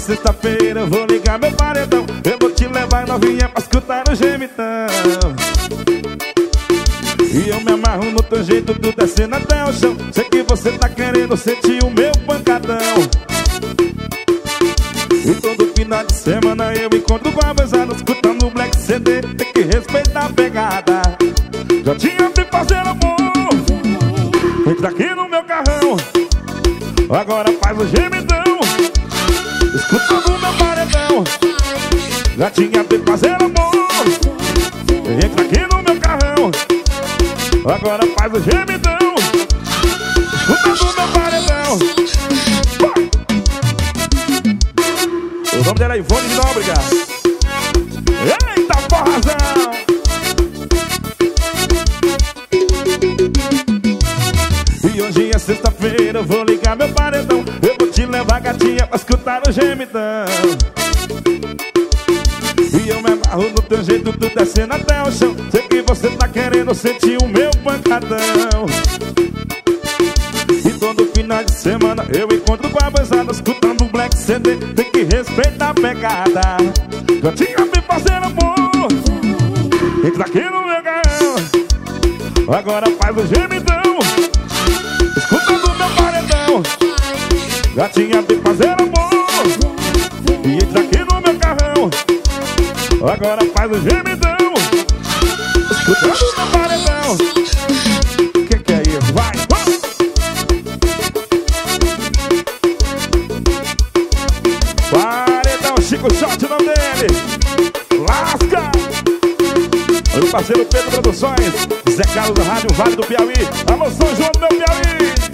sexta-feira eu vou ligar meu paredão. Eu vou te levar novinha pra escutar o gemidão. E eu me amarro no teu jeito, tu descendo até o chão. Sei que você tá querendo sentir o meu pancadão. E todo final de semana eu encontro com a pesada, escutando o Black CD. Tem que respeitar a pegada. Já tinha me fazer amor, entra aqui no meu carrão, agora faz o gemidão, escutando o meu paredão. Já tinha me fazer amor, entra aqui no meu carrão, agora faz o gemidão, escutando o meu paredão. Vai! O nome dela é Ivone de Nóbrega. Eita porrazão! E hoje é sexta-feira, eu vou ligar meu paredão. Eu vou te levar, gatinha, pra escutar o gemidão. E eu me amarro no teu jeito, tu descendo até o chão. Sei que você tá querendo sentir o meu pancadão. E todo final de semana eu encontro com a pesada, escutando o Black CD. Tem que respeitar a pegada. Gatinha, me fazer amor, entra aqui no meu carrão, agora faz o gemidão, escutando o meu paredão. Gatinha, me fazer amor, e entra aqui no meu carrão, agora faz o gemidão, escutando o meu paredão. Que é isso? Vai! Paredão Chico Shot, o nome dele. Lasca! Olha o parceiro Pedro Produções, Zé Carlos da Rádio Vale do Piauí. Alô, São João do meu Piauí.